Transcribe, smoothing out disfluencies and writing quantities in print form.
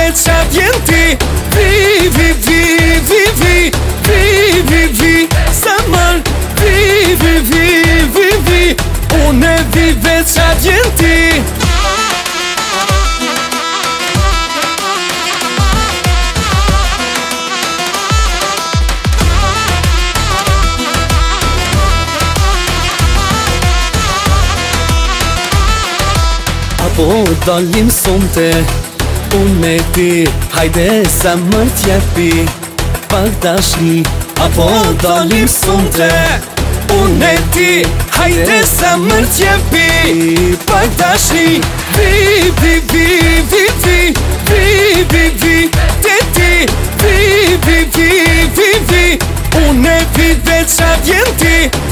qa vjen ti. Vi, vi, vi, vi, vi, vi, vi, vi, sa mër. Vi, vi, vi, vi, vi, une vi veç qa vjen ti. Apo dalim sonte, unë e ti, hajde sa më t'jepi pak dashni. Apo dalim sonte, unë e ti, hajde sa më t'jepi pak dashni. Vi, vi, vi, vi, vi, vi, vi, vi, te ti. Vi, vi, vi, vi, vi, unë e vi veç qa vjen ti.